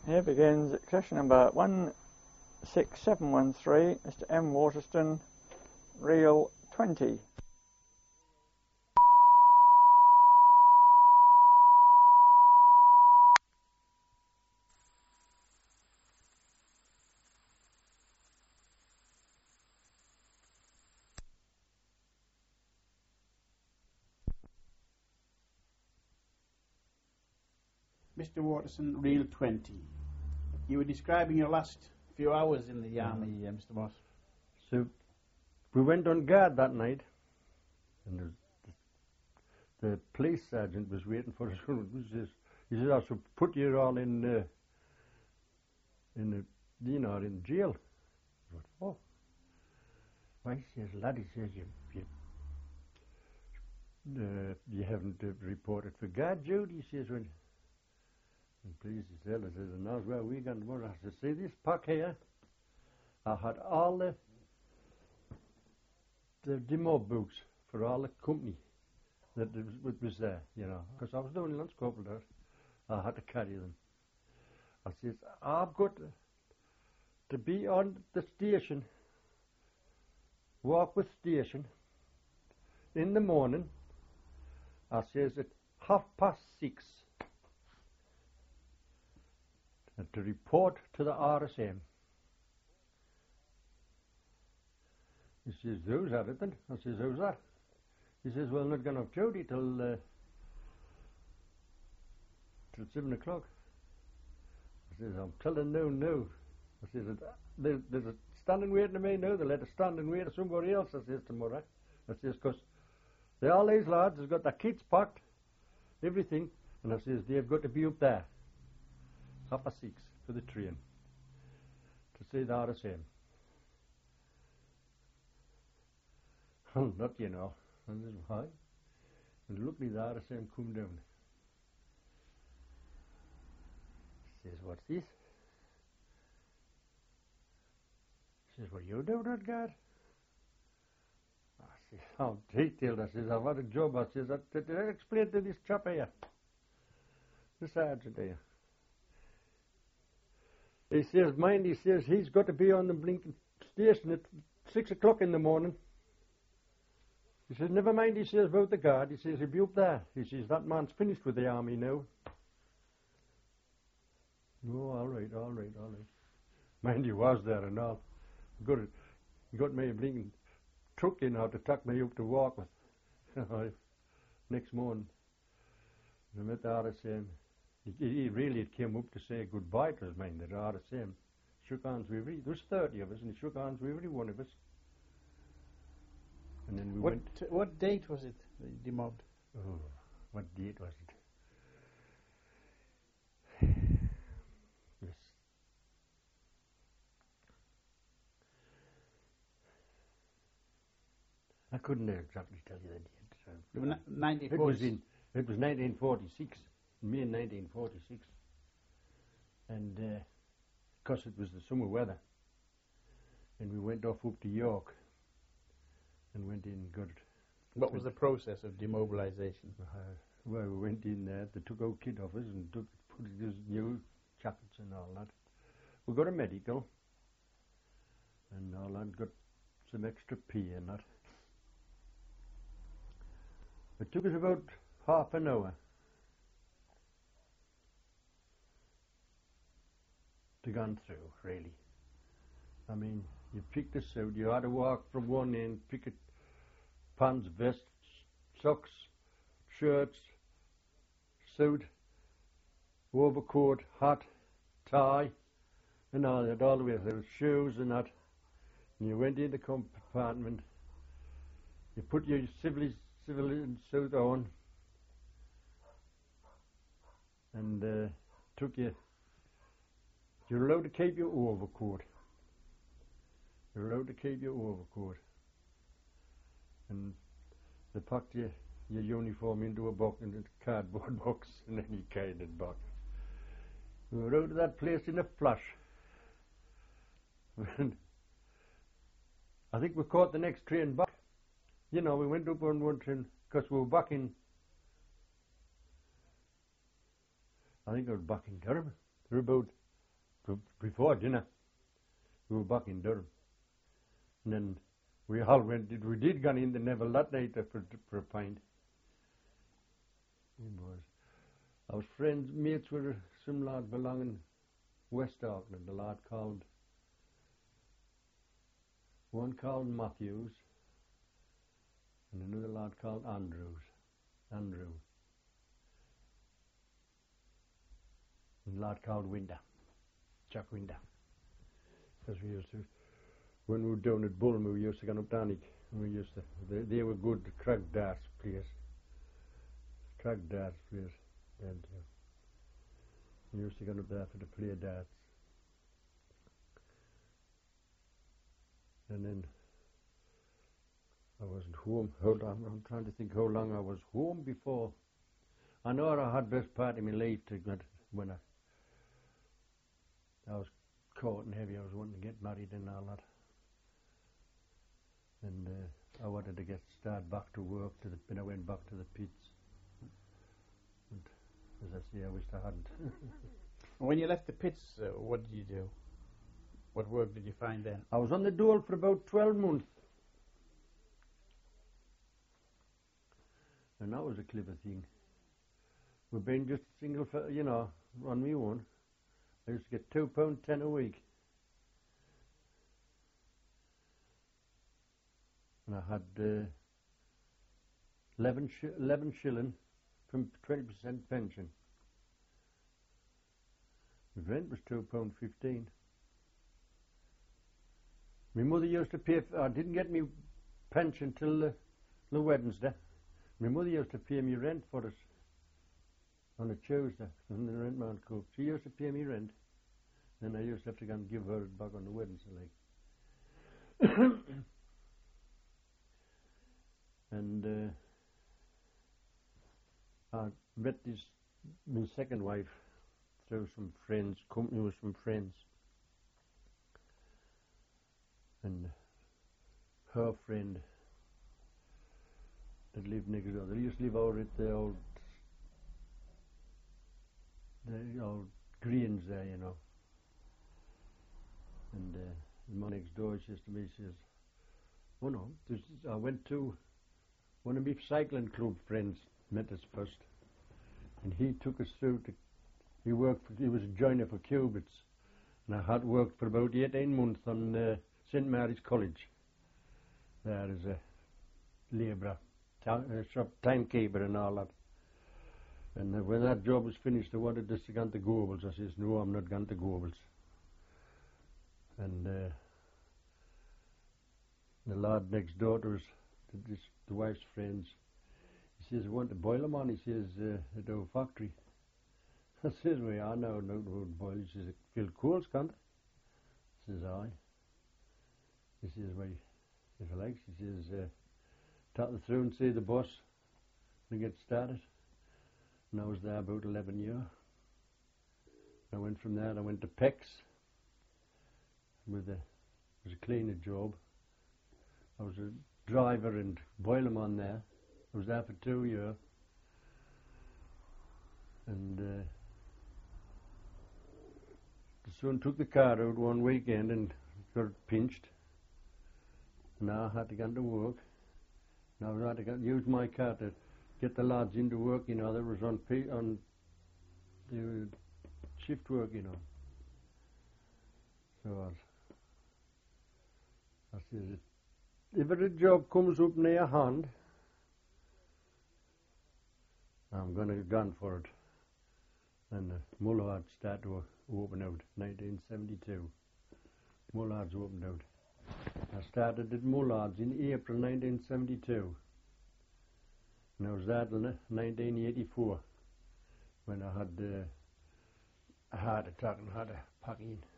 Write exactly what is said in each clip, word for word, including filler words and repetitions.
Here begins session number one six seven one three, Mister M. Waterston, reel twenty. Mister Waterson, reel twenty. You were describing your last few hours in the army, uh, Mister Moss. So we went on guard that night, and the, the, the police sergeant was waiting for us. He says, he says, I should put you all in, uh, in the, you know, in jail. I thought, oh. Why, he says, lad, he says, you, you, uh, you haven't uh, reported for guard duty, he says, when and please, he said, I says, and that's where we going to go. I said, see this pack here? I had all the the demo books for all the company that was, was there, you know, because I was doing lunch couple there. I had to carry them. I says, I've got to, to be on the station, walk with station, in the morning. I says, at half past six. And to report to the R S M. He says, who's that it then? I says, who's that? He says, well, not going off duty till, uh, till seven o'clock. I says, I'm telling no, no. I says, there's, there's a standing waiting to me now. They'll let a standing wait to somebody else, I says, tomorrow. I says, because all these lads has got their kits packed, everything, and I says, they've got to be up there. Half past six for the train to see the R S M. Oh, not you know. And this is why. And luckily the R S M come down. He says, what's this? He says, what are you doing, that guard? I says, I'm detailed. I says, I've had a job. I says, I, did I explain to this chap here? The sergeant here. He says, mind, he says, he's got to be on the blinking station at six o'clock in the morning. He says, never mind, he says, about the guard. He says, he'll be up there. He says, that man's finished with the army now. Oh, all right, all right, all right. Mind, he was there and all. He got, it, he got me a blinking truck in how to tuck me up to walk with. Next morning, I met the R S M. He, he really came up to say goodbye to us, mind, the R S M. Shook hands with every, there was thirty of us, and he shook hands with every one of us. And then we what, went... What date was it, the demobbed? Oh, what date was it? Yes. I couldn't exactly tell you the date. It was, nineteen it was in, it was nineteen forty-six. May nineteen forty-six, and because uh, it was the summer weather, and we went off up to York and went in and got it. What was the process of demobilization? Uh, well, we went in there, they took our kit off us and took, put these new jackets and all that. We got a medical and all that, got some extra pay and that. It took us about half an hour to gone through, really. I mean, you picked this out, you had to walk from one end, pick it, pants, vests, socks, shirts, suit, overcoat, hat, tie, and all that, all the way through, shoes and that. And you went in the compartment, you put your civilian, civilian suit on, and uh, took your You're allowed to keep your overcoat. You're allowed to keep your overcoat. And they packed your, your uniform into a box, in a cardboard box, and then you carried it back. We were out of that place in a flash. I think we caught the next train back. You know, we went up on one train, because we were back in, I think I was back in Durham. There were about b- before dinner. We were back in Durham. And then we all went, we did go in the Neville that night for, for a pint. It was. Our friends, mates were some lad belonging West Auckland, a lad called, one called Matthews, and another lad called Andrews, Andrew. And a lad called Winder, Jack Winder. Because we used to, when we were down at Bulma, we used to go up Danik, and we used to, they, they were good crack darts players. Crack darts players, then too. We used to go up there for the play darts. And then I wasn't home. Hold on, I'm trying to think how long I was home before. I know I had best part of my life to get when I, I was caught and heavy. I was wanting to get married and all that. And uh, I wanted to get start back to work. To the, when I went back to the pits. And as I say, I wished I hadn't. When you left the pits, uh, what did you do? What work did you find then? I was on the dole for about twelve months. And that was a clever thing. We've been just single, for, you know, on me own. I used to get two pound ten a week. And I had uh, eleven, sh- eleven shilling from twenty percent pension. The rent was two pound fifteen. My mother used to pay. For, I didn't get me pension till the, the Wednesday. My mother used to pay me rent for us on a Tuesday when the rent man cooked. She used to pay me rent. Then I used to have to go and give her it back on the Wednesday, like. And uh, I met this my second wife through some friends, company with some friends. And her friend that lived next door, they used to live over at the old, the old greens there, you know. And uh, the man next door says to me, he says, oh no, this is, I went to one of my cycling club friends, met us first, and he took us through to, he worked, for, he was a joiner for Cubits, and I had worked for about eighteen months on uh, Saint Mary's College, there as a labourer, ta- uh, shop timekeeper and all that. And uh, when that job was finished, I wanted us to go to Goebbels. I says, no, I'm not going to Goebbels. And uh, the lad next door to us, to this, the wife's friends, he says, I want to boil them on, he says, uh, at our factory. I says, we are now, no road boil. He says, fill coals, can't it? He says, aye. He says, well, if he likes, he says, uh, talk them through and see the boss and get started. And I was there about eleven years. I went from there, I went to Pex with a, it was a cleaner job. I was a driver and boiler on there. I was there for two years. And uh, the son took the car out one weekend and got pinched. Now I had to go to work. Now I had to go, use my car to get the lads into work, you know. That was on P, on the shift work, you know. So I, I says, if a job comes up near hand, I'm going to go for it. And uh, Mullard started to open out, nineteen seventy-two. Mullard's opened out. I started at Mullard's in April nineteen seventy-two. And I was there till nineteen eighty-four when I had uh, a heart attack and had a pack in.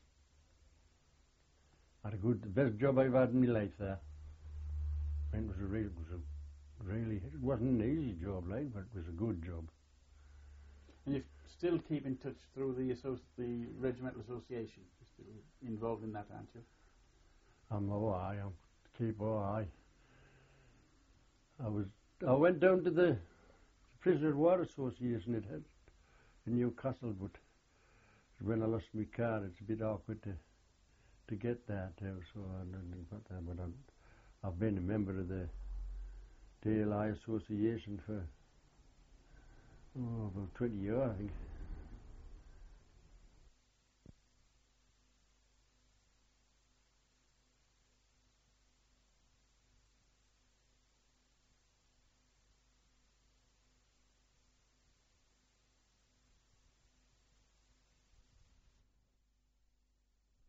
I had a good, the best job I've had in my life there. And it was a real, it was a really, it wasn't an easy job, like, but it was a good job. And you still keep in touch through the associ- the Regimental Association. You're still involved in that, aren't you? I'm oh I am keep oh I. I was I went down to the Prisoner War Association it had in Newcastle, but when I lost my car, it's a bit awkward to to get that too. So I didn't put that, but I'm, I've been a member of the D L I Association for oh, about twenty years, I think.